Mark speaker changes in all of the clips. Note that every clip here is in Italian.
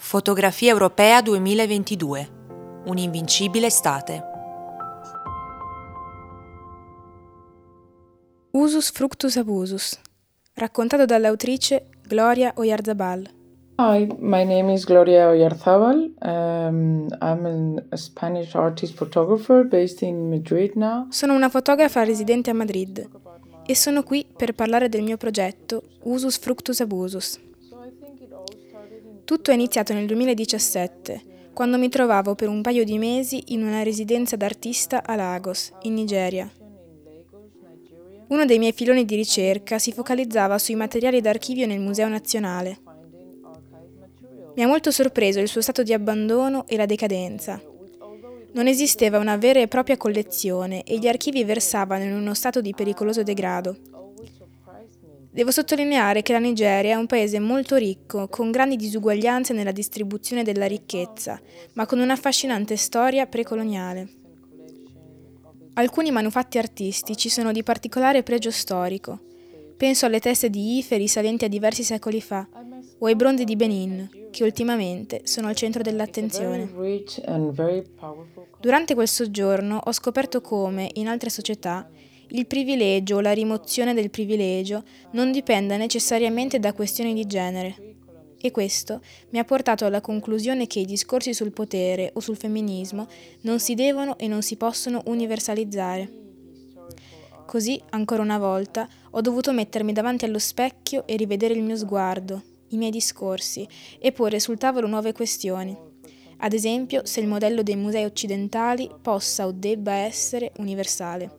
Speaker 1: Fotografia Europea 2022. Un'invincibile estate.
Speaker 2: Usus fructus abusus, raccontato dall'autrice Gloria Oyarzabal.
Speaker 3: Hi, my name is Gloria Oyarzabal. I'm a Spanish artist photographer based in Madrid now.
Speaker 2: Sono una fotografa residente a Madrid e sono qui per parlare del mio progetto Usus fructus abusus. Tutto è iniziato nel 2017, quando mi trovavo per un paio di mesi in una residenza d'artista a Lagos, in Nigeria. Uno dei miei filoni di ricerca si focalizzava sui materiali d'archivio nel Museo Nazionale. Mi ha molto sorpreso il suo stato di abbandono e la decadenza. Non esisteva una vera e propria collezione e gli archivi versavano in uno stato di pericoloso degrado. Devo sottolineare che la Nigeria è un paese molto ricco, con grandi disuguaglianze nella distribuzione della ricchezza, ma con un'affascinante storia precoloniale. Alcuni manufatti artistici sono di particolare pregio storico. Penso alle teste di Ife risalenti a diversi secoli fa, o ai bronzi di Benin, che ultimamente sono al centro dell'attenzione. Durante quel soggiorno ho scoperto come, in altre società, il privilegio o la rimozione del privilegio non dipenda necessariamente da questioni di genere. E questo mi ha portato alla conclusione che i discorsi sul potere o sul femminismo non si devono e non si possono universalizzare. Così, ancora una volta, ho dovuto mettermi davanti allo specchio e rivedere il mio sguardo, i miei discorsi, e porre sul tavolo nuove questioni. Ad esempio, se il modello dei musei occidentali possa o debba essere universale.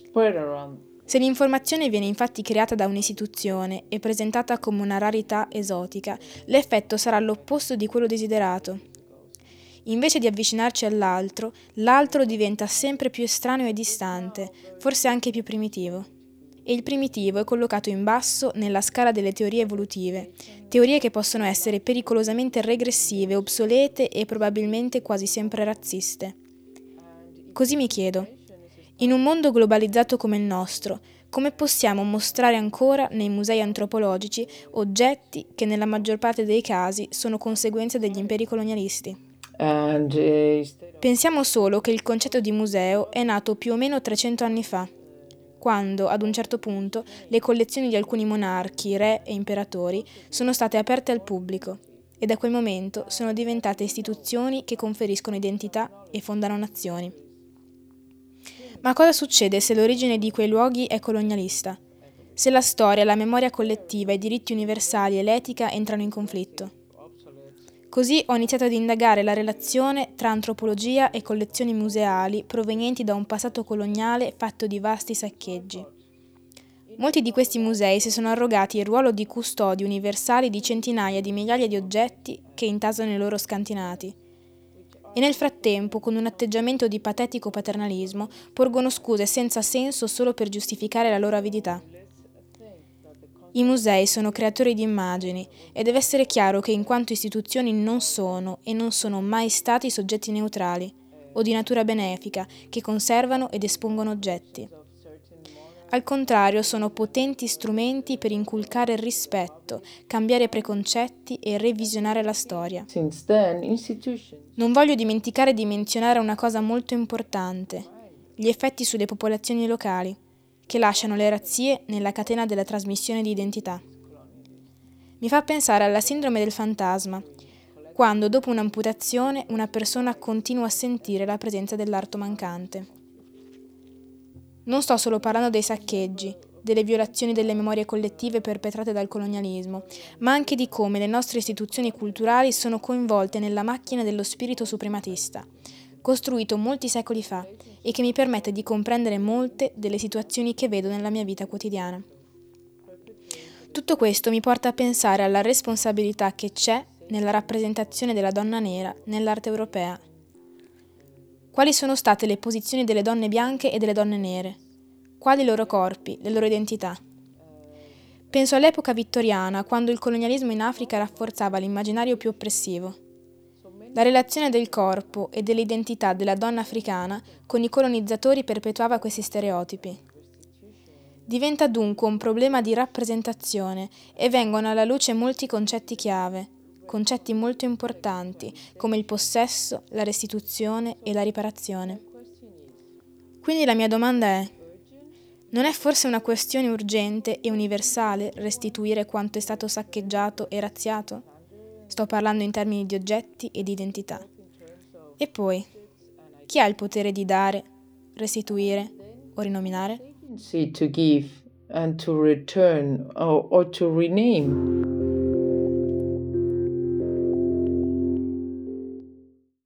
Speaker 2: Se l'informazione viene infatti creata da un'istituzione e presentata come una rarità esotica, l'effetto sarà l'opposto di quello desiderato. Invece di avvicinarci all'altro, l'altro diventa sempre più estraneo e distante, forse anche più primitivo. E il primitivo è collocato in basso nella scala delle teorie evolutive, teorie che possono essere pericolosamente regressive, obsolete e probabilmente quasi sempre razziste. Così mi chiedo, in un mondo globalizzato come il nostro, come possiamo mostrare ancora nei musei antropologici oggetti che nella maggior parte dei casi sono conseguenze degli imperi colonialisti? Pensiamo solo che il concetto di museo è nato più o meno 300 anni fa, quando, ad un certo punto, le collezioni di alcuni monarchi, re e imperatori sono state aperte al pubblico e da quel momento sono diventate istituzioni che conferiscono identità e fondano nazioni. Ma cosa succede se l'origine di quei luoghi è colonialista? Se la storia, la memoria collettiva, i diritti universali e l'etica entrano in conflitto? Così ho iniziato ad indagare la relazione tra antropologia e collezioni museali provenienti da un passato coloniale fatto di vasti saccheggi. Molti di questi musei si sono arrogati il ruolo di custodi universali di centinaia di migliaia di oggetti che intasano i loro scantinati. E nel frattempo, con un atteggiamento di patetico paternalismo, porgono scuse senza senso solo per giustificare la loro avidità. I musei sono creatori di immagini e deve essere chiaro che in quanto istituzioni non sono e non sono mai stati soggetti neutrali o di natura benefica che conservano ed espongono oggetti. Al contrario, sono potenti strumenti per inculcare il rispetto, cambiare preconcetti e revisionare la storia. Non voglio dimenticare di menzionare una cosa molto importante, gli effetti sulle popolazioni locali, che lasciano le razzie nella catena della trasmissione di identità. Mi fa pensare alla sindrome del fantasma, quando dopo un'amputazione una persona continua a sentire la presenza dell'arto mancante. Non sto solo parlando dei saccheggi, delle violazioni delle memorie collettive perpetrate dal colonialismo, ma anche di come le nostre istituzioni culturali sono coinvolte nella macchina dello spirito suprematista, costruito molti secoli fa e che mi permette di comprendere molte delle situazioni che vedo nella mia vita quotidiana. Tutto questo mi porta a pensare alla responsabilità che c'è nella rappresentazione della donna nera nell'arte europea. Quali sono state le posizioni delle donne bianche e delle donne nere? Quali i loro corpi, le loro identità? Penso all'epoca vittoriana, quando il colonialismo in Africa rafforzava l'immaginario più oppressivo. La relazione del corpo e dell'identità della donna africana con i colonizzatori perpetuava questi stereotipi. Diventa dunque un problema di rappresentazione e vengono alla luce molti concetti chiave, concetti molto importanti come il possesso, la restituzione e la riparazione. Quindi la mia domanda è: non è forse una questione urgente e universale restituire quanto è stato saccheggiato e razziato? Sto parlando in termini di oggetti e di identità. E poi, chi ha il potere di dare, restituire o rinominare?
Speaker 3: To give and to return or to rename.